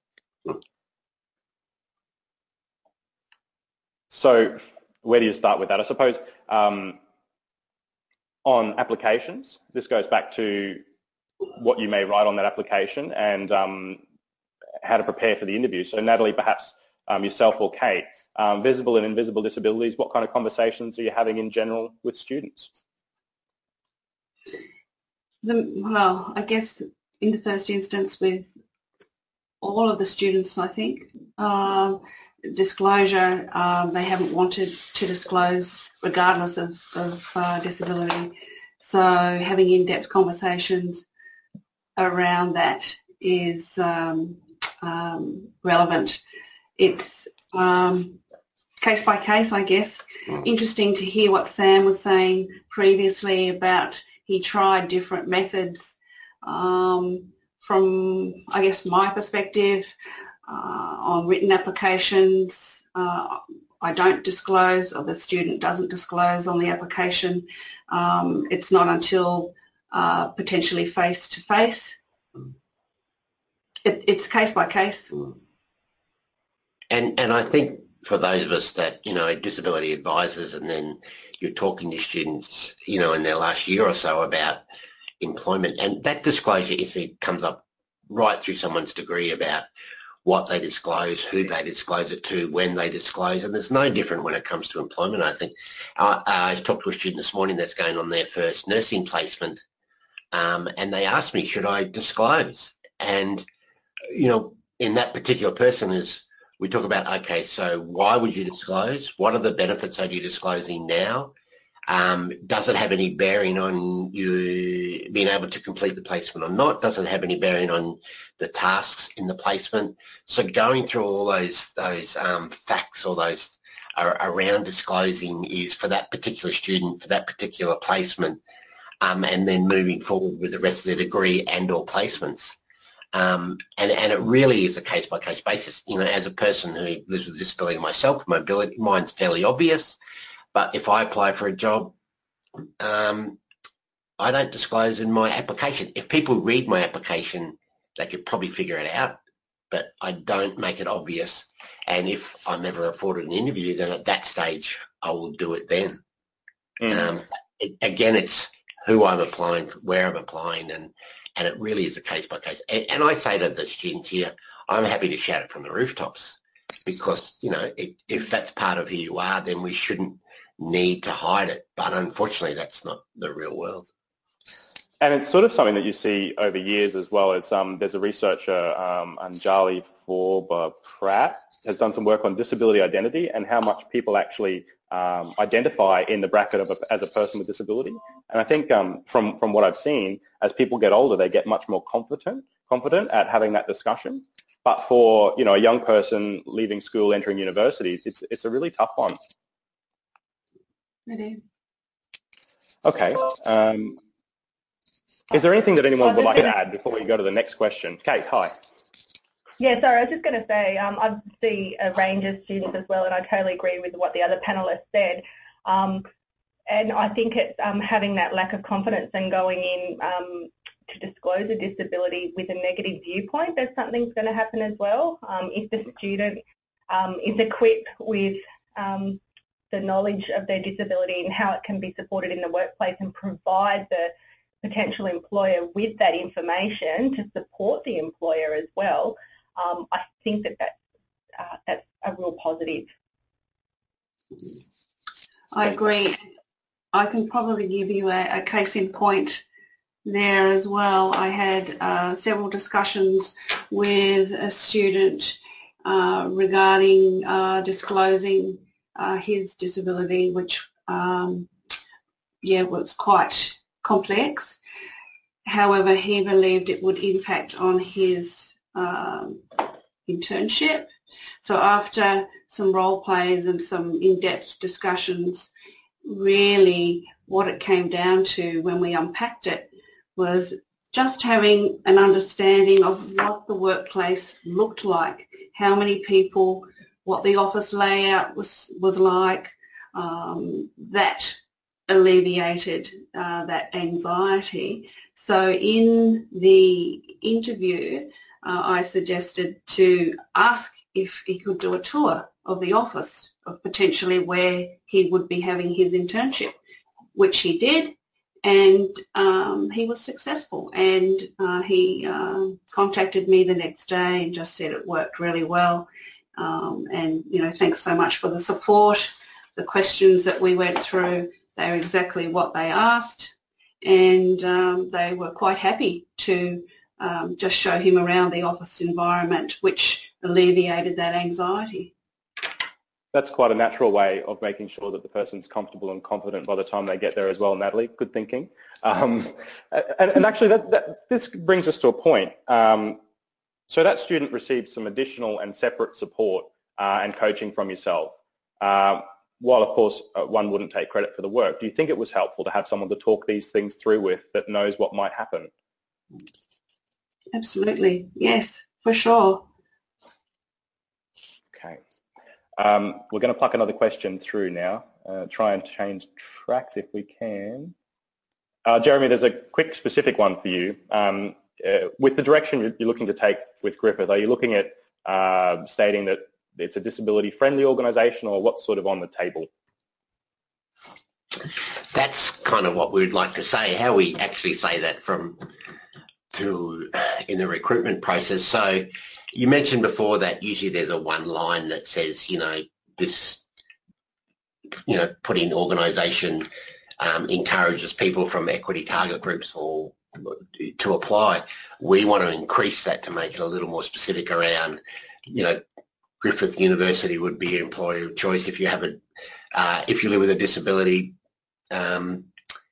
So where do you start with that? I suppose um, on applications, this goes back to what you may write on that application and um, how to prepare for the interview. So Natalie, perhaps um, yourself or Kate, um, visible and invisible disabilities, what kind of conversations are you having in general with students? The, well, I guess in the first instance with all of the students, I think. Um, disclosure, um, they haven't wanted to disclose regardless of, of uh, disability. So having in-depth conversations around that is um, um, relevant. It's um, case by case, I guess. Interesting to hear what Sam was saying previously about he tried different methods. Um, From, I guess, my perspective, uh, on written applications, uh, I don't disclose, or the student doesn't disclose on the application. Um, it's not until uh, potentially face-to-face. it, it's case by case. And and I think for those of us that, you know, are disability advisors, and then you're talking to students, you know, in their last year or so about employment, and that disclosure issue comes up right through someone's degree about what they disclose, who they disclose it to, when they disclose, and there's no different when it comes to employment, I think. I, I talked to a student this morning that's going on their first nursing placement, um, and they asked me, should I disclose? And, you know, in that particular person is, we talk about, okay, so why would you disclose? What are the benefits of you disclosing now? Um, does it have any bearing on you being able to complete the placement or not? Does it have any bearing on the tasks in the placement? So going through all those those um, facts or those are around disclosing is for that particular student, for that particular placement, um, and then moving forward with the rest of their degree and or placements. Um, and, and it really is a case-by-case basis. You know, as a person who lives with a disability myself, mobility, mine's fairly obvious. But if I apply for a job, um, I don't disclose in my application. If people read my application, they could probably figure it out, but I don't make it obvious. And if I'm ever afforded an interview, then at that stage, I will do it then. Mm. Um, it, again, it's who I'm applying, where I'm applying, and, and it really is a case by case. And, and I say to the students here, I'm happy to shout it from the rooftops because, you know, it, if that's part of who you are, then we shouldn't need to hide it, but unfortunately that's not the real world. And it's sort of something that you see over years as well. As um, there's a researcher, um, Anjali Forba Pratt, has done some work on disability identity and how much people actually um, identify in the bracket of a, as a person with disability. And I think um, from from what I've seen, as people get older, they get much more confident confident at having that discussion. But for, you know, a young person leaving school, entering university, it's it's a really tough one. It is. Okay. Um, is there anything that anyone would like to add before we go to the next question? Kate, hi. Yeah, sorry, I was just going to say, um, I see a range of students as well, and I totally agree with what the other panellists said. Um, and I think it's um, having that lack of confidence and going in um, to disclose a disability with a negative viewpoint that something's going to happen as well. Um, if the student um, is equipped with um, the knowledge of their disability and how it can be supported in the workplace and provide the potential employer with that information to support the employer as well, um, I think that that's, uh, that's a real positive. I agree. I can probably give you a, a case in point there as well. I had uh, several discussions with a student uh, regarding uh, disclosing uh, his disability, which, um, yeah, was quite complex. However, he believed it would impact on his um, internship. So after some role plays and some in-depth discussions, really what it came down to when we unpacked it was just having an understanding of what the workplace looked like, how many people, what the office layout was, was like. Um, that alleviated uh, that anxiety. So in the interview, uh, I suggested to ask if he could do a tour of the office of potentially where he would be having his internship, which he did, and um, he was successful. And uh, he uh, contacted me the next day and just said it worked really well. Um, and, you know, thanks so much for the support. The questions that we went through, they were exactly what they asked, and um, they were quite happy to um, just show him around the office environment, which alleviated that anxiety. That's quite a natural way of making sure that the person's comfortable and confident by the time they get there as well, Natalie. Good thinking. Um, and, and actually, that, that, this brings us to a point. Um, so that student received some additional and separate support uh, and coaching from yourself. Uh, while, of course, uh, one wouldn't take credit for the work, do you think it was helpful to have someone to talk these things through with that knows what might happen? Absolutely. Yes, for sure. Okay. Um, we're going to pluck another question through now. Uh, try and change tracks if we can. Uh, Jeremy, there's a quick specific one for you. Um, uh, with the direction you're looking to take with Griffith, are you looking at uh, stating that it's a disability-friendly organisation, or what's sort of on the table? That's kind of what we'd like to say. How we actually say that from to in the recruitment process. So you mentioned before that usually there's a one line that says, you know, this, you know, put in organisation um, encourages people from equity target groups or to apply. We want to increase that to make it a little more specific around, you know, Griffith University would be your employer of choice if you have a, uh, if you live with a disability. Um,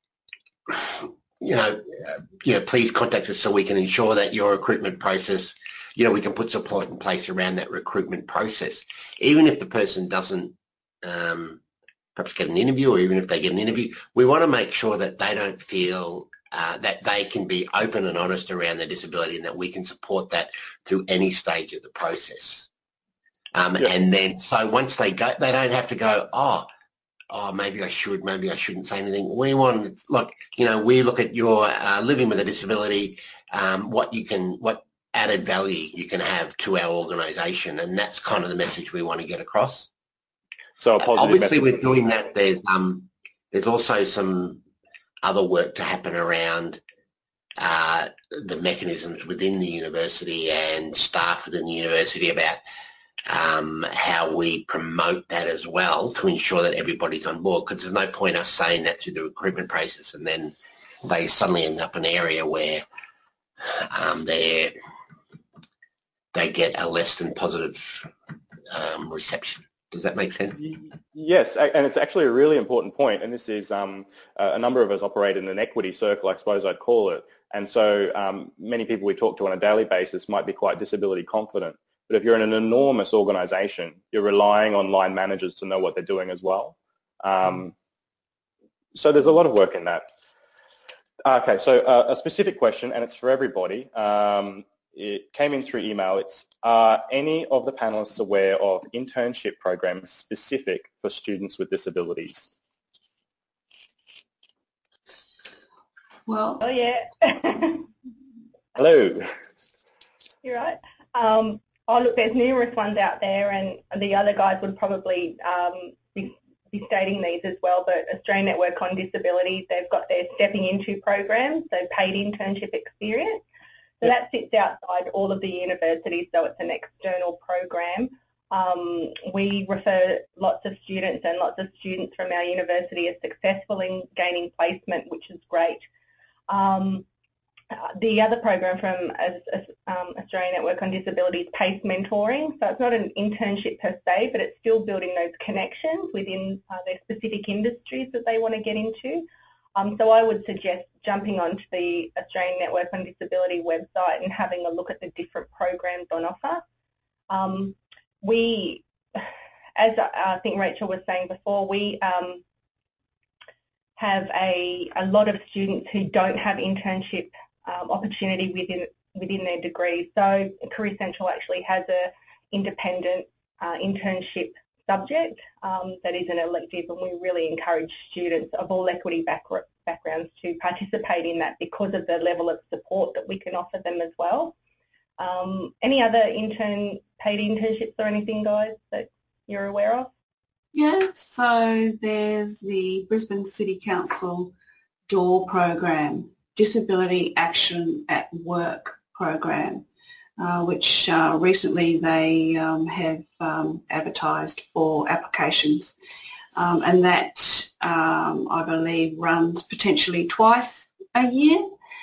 you know, uh, you know, please contact us so we can ensure that your recruitment process, you know, we can put support in place around that recruitment process. Even if the person doesn't um, perhaps get an interview, or even if they get an interview, we want to make sure that they don't feel uh, that they can be open and honest around their disability, and that we can support that through any stage of the process. Um, yeah. And then, so once they go, they don't have to go, oh, oh, maybe I should, maybe I shouldn't say anything. We want, look, you know, we look at your uh, living with a disability, um, what you can, what added value you can have to our organisation, and that's kind of the message we want to get across. So a positive obviously, message. With doing that, there's um, there's also some other work to happen around uh, the mechanisms within the university and staff within the university about um, how we promote that as well to ensure that everybody's on board, because there's no point us saying that through the recruitment process and then they suddenly end up in an area where um, they they get a less than positive um, reception. Does that make sense? Yes, and it's actually a really important point, and this is um, a number of us operate in an equity circle, I suppose I'd call it, and so um, many people we talk to on a daily basis might be quite disability confident, but if you're in an enormous organisation, you're relying on line managers to know what they're doing as well. Um, so there's a lot of work in that. Okay, so uh, a specific question, and it's for everybody. Um, It came in through email. It's, are any of the panelists aware of internship programs specific for students with disabilities? Well, oh yeah. Hello. You're right. Um, oh look, there's numerous ones out there, and the other guys would probably um, be, be stating these as well, but Australian Network on Disability, they've got their Stepping Into programs, so paid internship experience. So that sits outside all of the universities, so it's an external program. Um, we refer lots of students, and lots of students from our university are successful in gaining placement, which is great. Um, the other program from um, Australian Network on Disability is PACE Mentoring. So it's not an internship per se, but it's still building those connections within uh, their specific industries that they want to get into. Um, so I would suggest jumping onto the Australian Network on Disability website and having a look at the different programs on offer. Um, we, as I think Rachel was saying before, we um, have a, a lot of students who don't have internship um, opportunity within within their degree. So Career Central actually has a independent uh, internship subject um, that is an elective, and we really encourage students of all equity back backgrounds to participate in that because of the level of support that we can offer them as well. Um, any other intern paid internships or anything, guys, that you're aware of? Yeah, so there's the Brisbane City Council D O O R program, Disability Action at Work program. Uh, which uh, recently they um, have um, advertised for applications. Um, and that, um, I believe, runs potentially twice a year.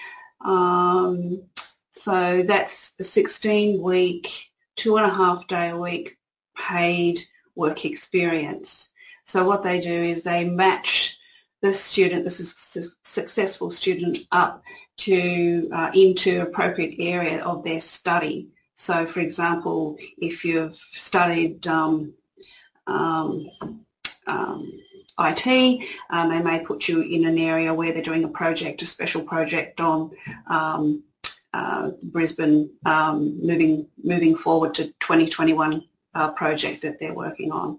Um, so that's a sixteen-week, two and a half day a week paid work experience. So what they do is they match the student, the su- successful student, up to uh, into appropriate area of their study. So, for example, if you've studied um, um, um, I T, um, they may put you in an area where they're doing a project, a special project on um, uh, Brisbane um, moving moving forward to twenty twenty-one uh, project that they're working on.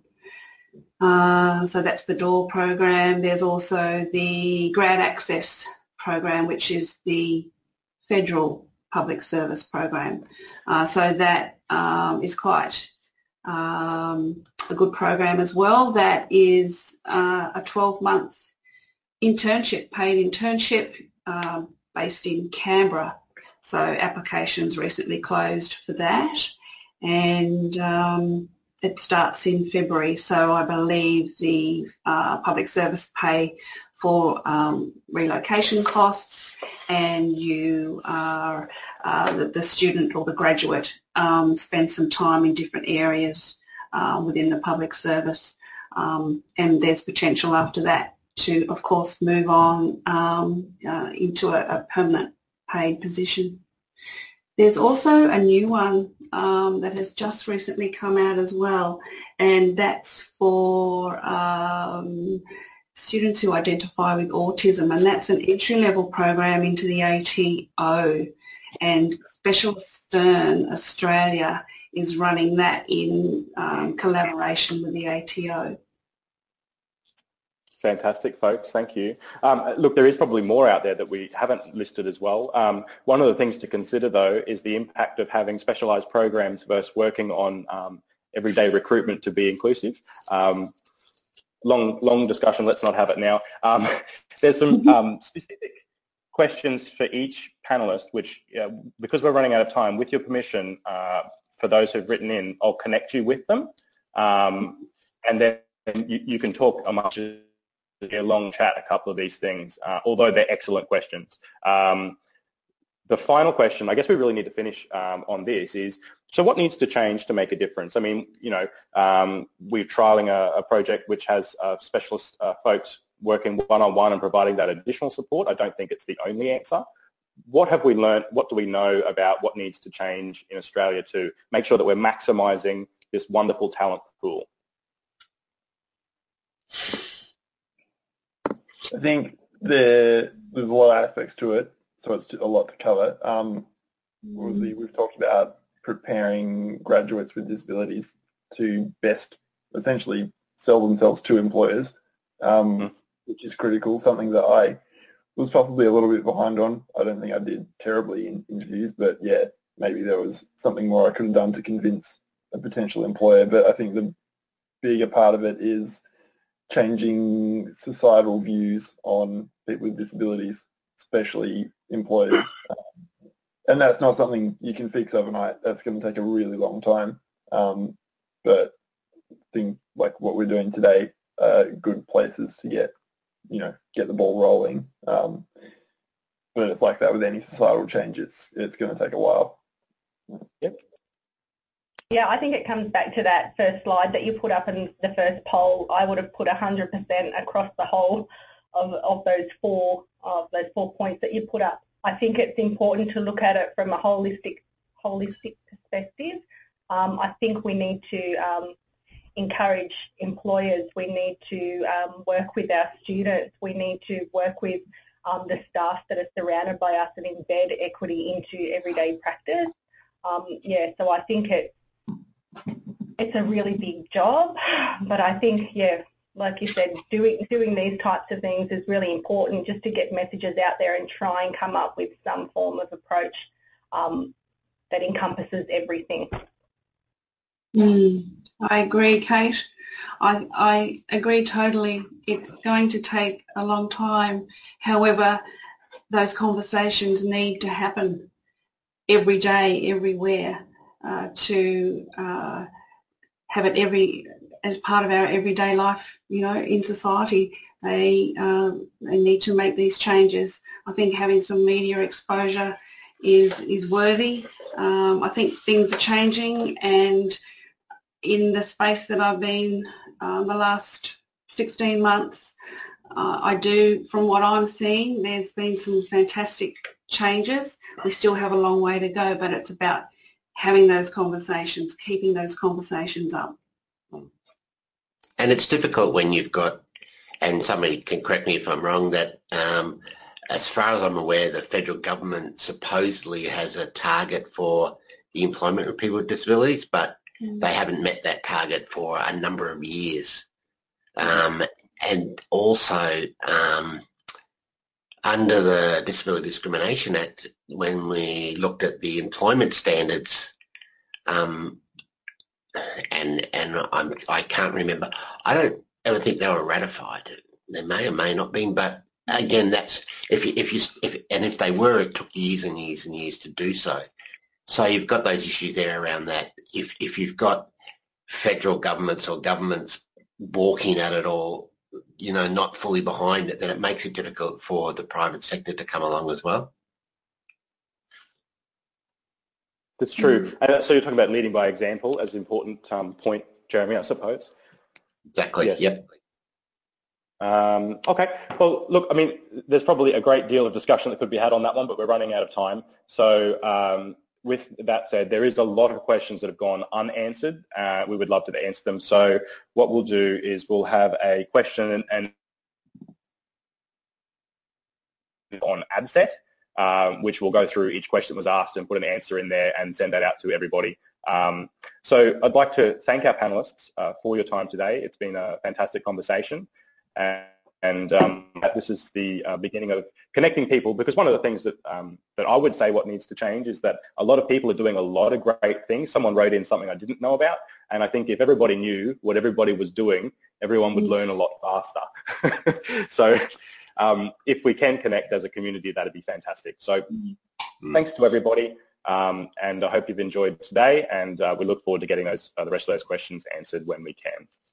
Uh, so that's the D O O R program. There's also the Grad Access program, which is the federal public service program. Uh, so that um, is quite um, a good program as well. That is uh, a twelve-month internship, paid internship uh, based in Canberra. So applications recently closed for that, and um, it starts in February. So I believe the uh, public service pay for um, relocation costs, and you are uh, the, the student or the graduate um, spend some time in different areas uh, within the public service, um, and there's potential after that to, of course, move on um, uh, into a, a permanent paid position. There's also a new one um, that has just recently come out as well, and that's for um, students who identify with autism, and that's an entry-level program into the A T O, and Specialist Stern Australia is running that in um, collaboration with the A T O. Fantastic, folks. Thank you. Um, look, there is probably more out there that we haven't listed as well. Um, one of the things to consider, though, is the impact of having specialised programs versus working on um, everyday recruitment to be inclusive. Um, long, long discussion. Let's not have it now. Um, there's some um, specific questions for each panellist, which, uh, because we're running out of time, with your permission, uh, for those who've written in, I'll connect you with them, um, and then you, you can talk amongst a long chat a couple of these things, uh, although they're excellent questions. Um, the final question, I guess we really need to finish um, on this, is so what needs to change to make a difference? I mean, you know, um, we're trialling a, a project which has uh, specialist uh, folks working one-on-one and providing that additional support. I don't think it's the only answer. What have we learned? What do we know about what needs to change in Australia to make sure that we're maximising this wonderful talent pool? I think there, there's a lot of aspects to it, so it's a lot to cover. Um, obviously, we've talked about preparing graduates with disabilities to best essentially sell themselves to employers, um, mm. which is critical, something that I was possibly a little bit behind on. I don't think I did terribly in interviews, but yeah, maybe there was something more I could have done to convince a potential employer. But I think the bigger part of it is changing societal views on people with disabilities, especially employers. Um, and that's not something you can fix overnight. That's going to take a really long time. Um, but things like what we're doing today are good places to get, you know, get the ball rolling. Um, but it's like that with any societal change. It's, it's going to take a while. Yep. Yeah, I think it comes back to that first slide that you put up in the first poll. I would have put one hundred percent across the whole of, of those four of those four points that you put up. I think it's important to look at it from a holistic holistic perspective. Um, I think we need to um, encourage employers. We need to um, work with our students. We need to work with um, the staff that are surrounded by us and embed equity into everyday practice. Um, yeah, so I think it. It's a really big job, but I think, yeah, like you said, doing doing these types of things is really important, just to get messages out there and try and come up with some form of approach um, that encompasses everything. Mm, I agree, Kate. I, I agree totally. It's going to take a long time. However, those conversations need to happen every day, everywhere, uh, to uh, have it every as part of our everyday life, you know, in society. They uh, they need to make these changes. I think having some media exposure is is worthy. Um, I think things are changing, and in the space that I've been uh, the last sixteen months, uh, I do, from what I'm seeing, there's been some fantastic changes. We still have a long way to go, but it's about having those conversations, keeping those conversations up. And it's difficult when you've got, and somebody can correct me if I'm wrong, that um, as far as I'm aware, the federal government supposedly has a target for the employment of people with disabilities, but mm. they haven't met that target for a number of years. Um, and also, um, under the Disability Discrimination Act, when we looked at the employment standards, um, and and I'm, I can't remember. I don't ever think they were ratified. They may or may not been, but again, that's if you, if you if and if they were, it took years and years and years to do so. So you've got those issues there around that. If if you've got federal governments or governments balking at it or, you know, not fully behind it, then it makes it difficult for the private sector to come along as well. That's true. And so you're talking about leading by example as an important um, point, Jeremy, I suppose. Exactly, yes. Yep. Um, okay. Well, look, I mean, there's probably a great deal of discussion that could be had on that one, but we're running out of time. So um, with that said, there is a lot of questions that have gone unanswered. Uh, we would love to answer them. So what we'll do is we'll have a question and, and on AdSet, um, which will go through each question that was asked and put an answer in there and send that out to everybody. Um, so I'd like to thank our panelists uh, for your time today. It's been a fantastic conversation. And, and um, this is the uh, beginning of connecting people, because one of the things that, um, that I would say what needs to change is that a lot of people are doing a lot of great things. Someone wrote in something I didn't know about, and I think if everybody knew what everybody was doing, everyone would learn a lot faster. So um, if we can connect as a community, that'd be fantastic. So mm-hmm. thanks to everybody, um, and I hope you've enjoyed today, and uh, we look forward to getting those, uh, the rest of those questions answered when we can.